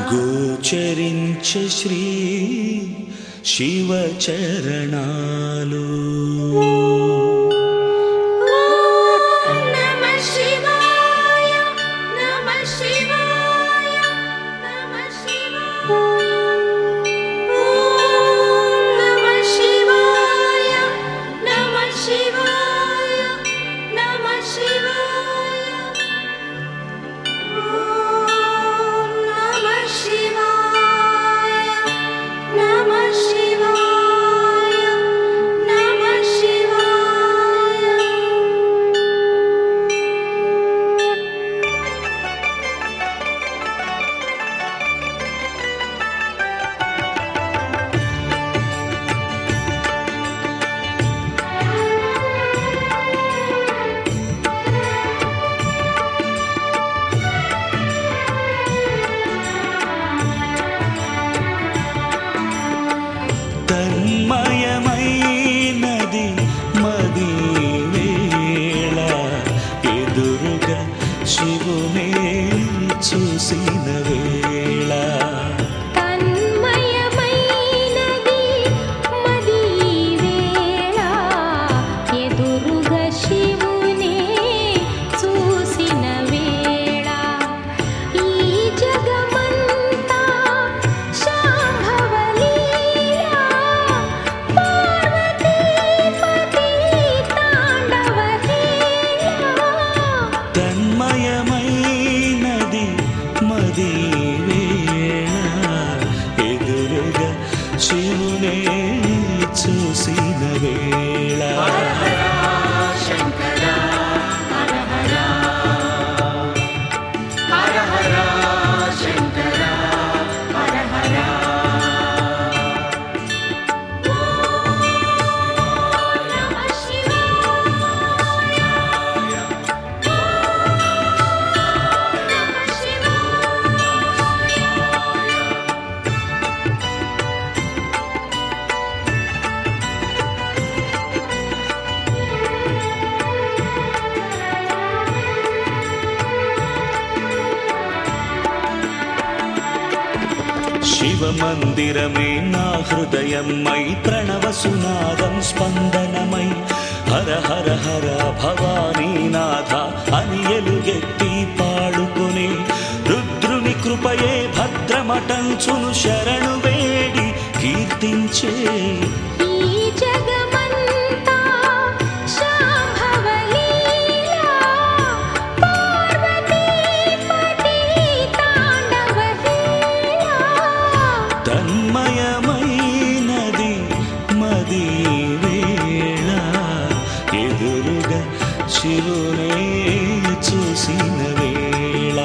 గోచరించే శ్రీ శివ చరణాలు. తన్మయమైనది మది వేళ ఎదురుగా శివునే చూసిన వేళ. తన్మయమైనది మది వేళ ఎదురుగా శివునే చూసిన వేళ. ఈ జగమంతా శాంభవలీలా పార్వతీపతి తాండవ హేళా. తన్మయమైనది మది వేళ ఎదురుగా శివునే చూసిన వేళ. శివమందిరమే నా హృదయమై ప్రణవసునాదం స్పందనమై హర హర హర భవానీనాథ అని ఎలుగెత్తి పాడుకునే రుద్రుని కృపయే భద్రమటంచును శరణు వేడి కీర్తించే. ఈ జగమంతా శాంభవలీలా పార్వతీపతి తాండవ హేళా. తన్మయమైనది మది వేళ ఎదురుగా శివునే చూసిన వేళ.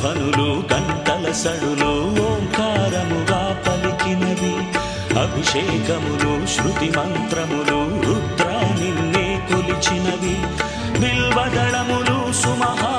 ధ్వనులు గంటల సడులు ఓంకారముగా పలికినవి అభిషేకములు శృతి మంత్రములు రుద్రా నిన్నే కొలిచినవి బిల్వదళములు సుమహా